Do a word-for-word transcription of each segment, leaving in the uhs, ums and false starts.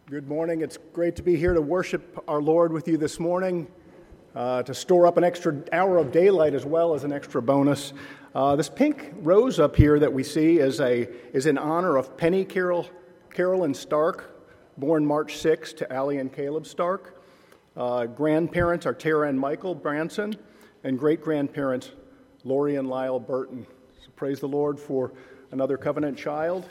Good morning. It's great to be here to worship our Lord with you this morning, uh, to store up an extra hour of daylight as well as an extra bonus. Uh, this pink rose up here that we see is a is in honor of Penny Carol, Carolyn Stark, born March sixth to Allie and Caleb Stark. Uh, grandparents are Tara and Michael Branson, and great-grandparents Lori and Lyle Burton. So praise the Lord for another covenant child.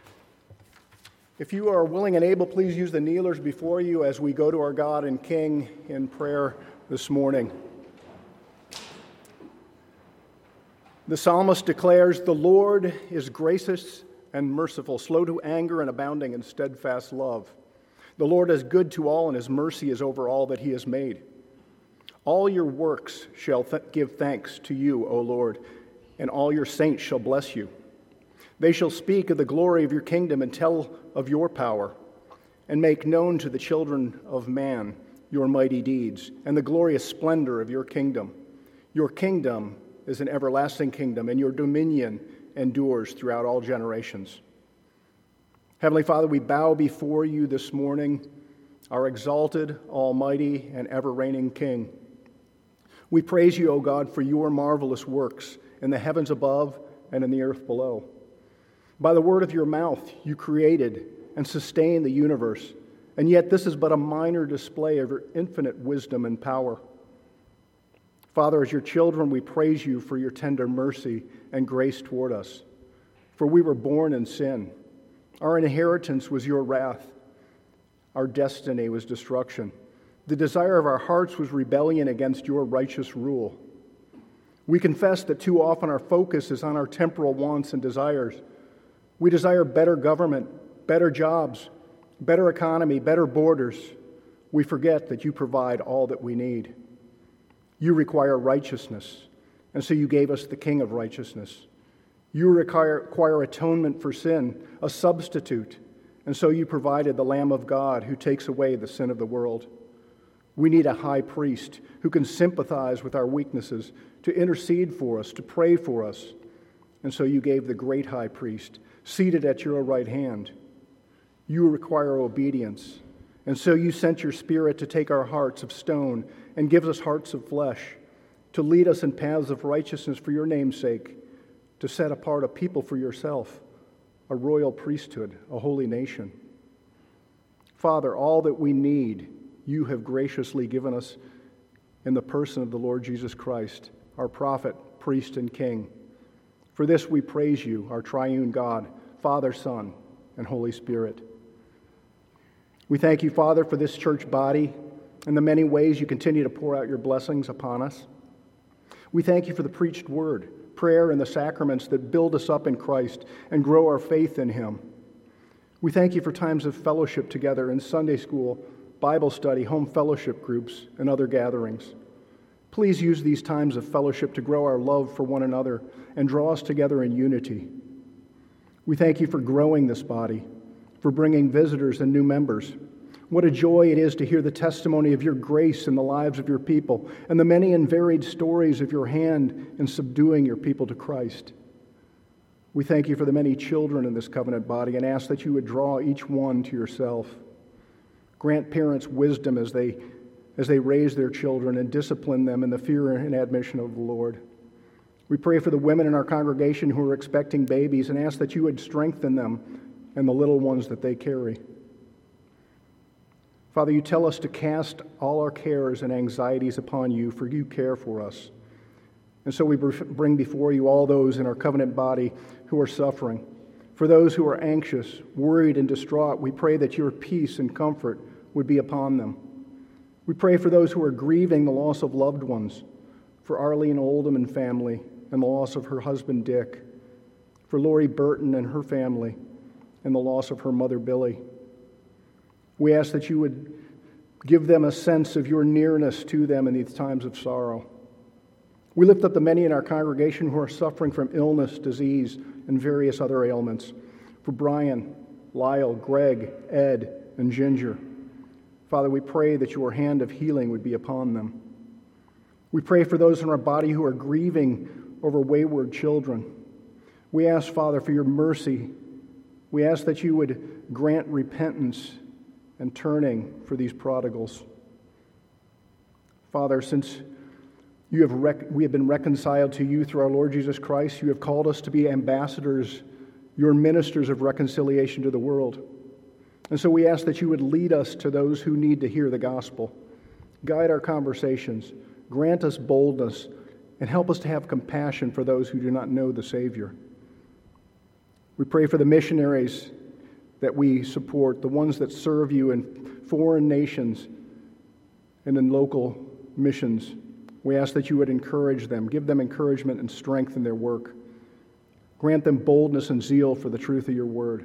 If you are willing and able, please use the kneelers before you as we go to our God and King in prayer this morning. The psalmist declares, "The Lord is gracious and merciful, slow to anger and abounding in steadfast love. The Lord is good to all, and his mercy is over all that he has made. All your works shall th- give thanks to you, O Lord, and all your saints shall bless you. They shall speak of the glory of your kingdom and tell of your power, and make known to the children of man your mighty deeds and the glorious splendor of your kingdom. Your kingdom is an everlasting kingdom, and your dominion endures throughout all generations." Heavenly Father, we bow before you this morning, our exalted, almighty, and ever-reigning King. We praise you, O God, for your marvelous works in the heavens above and in the earth below. By the word of your mouth, you created and sustained the universe, and yet this is but a minor display of your infinite wisdom and power. Father, as your children, we praise you for your tender mercy and grace toward us. For we were born in sin. Our inheritance was your wrath. Our destiny was destruction. The desire of our hearts was rebellion against your righteous rule. We confess that too often our focus is on our temporal wants and desires. We desire better government, better jobs, better economy, better borders. We forget that you provide all that we need. You require righteousness, and so you gave us the King of righteousness. You require, require atonement for sin, a substitute, and so you provided the Lamb of God who takes away the sin of the world. We need a high priest who can sympathize with our weaknesses, to intercede for us, to pray for us. And so you gave the great high priest, seated at your right hand. You require obedience, and so you sent your Spirit to take our hearts of stone and give us hearts of flesh, to lead us in paths of righteousness for your name's sake, to set apart a people for yourself, a royal priesthood, a holy nation. Father, all that we need, you have graciously given us in the person of the Lord Jesus Christ, our prophet, priest, and king. For this we praise you, our triune God, Father, Son, and Holy Spirit. We thank you, Father, for this church body and the many ways you continue to pour out your blessings upon us. We thank you for the preached word, prayer, and the sacraments that build us up in Christ and grow our faith in him. We thank you for times of fellowship together in Sunday school, Bible study, home fellowship groups, and other gatherings. Please use these times of fellowship to grow our love for one another and draw us together in unity. We thank you for growing this body, for bringing visitors and new members. What a joy it is to hear the testimony of your grace in the lives of your people and the many and varied stories of your hand in subduing your people to Christ. We thank you for the many children in this covenant body and ask that you would draw each one to yourself. Grant parents wisdom as they as they raise their children and discipline them in the fear and admonition of the Lord. We pray for the women in our congregation who are expecting babies and ask that you would strengthen them and the little ones that they carry. Father, you tell us to cast all our cares and anxieties upon you, for you care for us. And so we bring before you all those in our covenant body who are suffering. For those who are anxious, worried, and distraught, we pray that your peace and comfort would be upon them. We pray for those who are grieving the loss of loved ones, for Arlene Oldham and family and the loss of her husband Dick, for Lori Burton and her family and the loss of her mother Billy. We ask that you would give them a sense of your nearness to them in these times of sorrow. We lift up the many in our congregation who are suffering from illness, disease, and various other ailments, for Brian, Lyle, Greg, Ed, and Ginger. Father, we pray that your hand of healing would be upon them. We pray for those in our body who are grieving over wayward children. We ask, Father, for your mercy. We ask that you would grant repentance and turning for these prodigals. Father, since you have rec- we have been reconciled to you through our Lord Jesus Christ, you have called us to be ambassadors, your ministers of reconciliation to the world. And so we ask that you would lead us to those who need to hear the gospel. Guide our conversations, grant us boldness, and help us to have compassion for those who do not know the Savior. We pray for the missionaries that we support, the ones that serve you in foreign nations and in local missions. We ask that you would encourage them, give them encouragement and strength in their work. Grant them boldness and zeal for the truth of your word.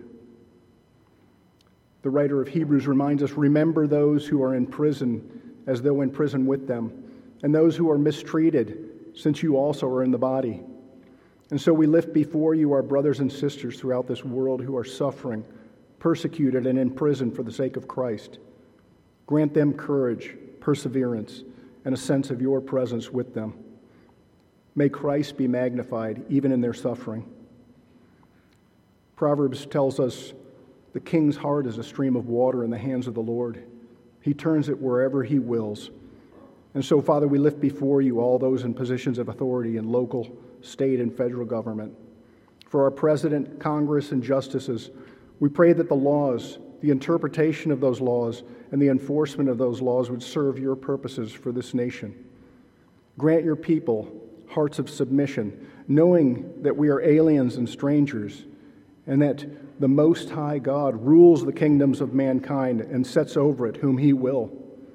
The writer of Hebrews reminds us, remember those who are in prison as though in prison with them, and those who are mistreated, since you also are in the body. And so we lift before you our brothers and sisters throughout this world who are suffering, persecuted, and in prison for the sake of Christ. Grant them courage, perseverance, and a sense of your presence with them. May Christ be magnified even in their suffering. Proverbs tells us the king's heart is a stream of water in the hands of the Lord. He turns it wherever he wills. And so, Father, we lift before you all those in positions of authority in local, state, and federal government. For our president, Congress, and justices, we pray that the laws, the interpretation of those laws, and the enforcement of those laws would serve your purposes for this nation. Grant your people hearts of submission, knowing that we are aliens and strangers, and that the Most High God rules the kingdoms of mankind and sets over it whom he will.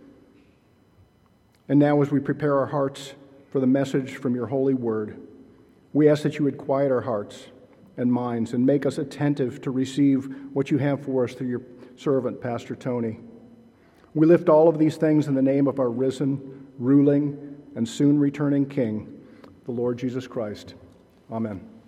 And now, as we prepare our hearts for the message from your holy word, we ask that you would quiet our hearts and minds and make us attentive to receive what you have for us through your servant, Pastor Tony. We lift all of these things in the name of our risen, ruling, and soon returning King, the Lord Jesus Christ. Amen.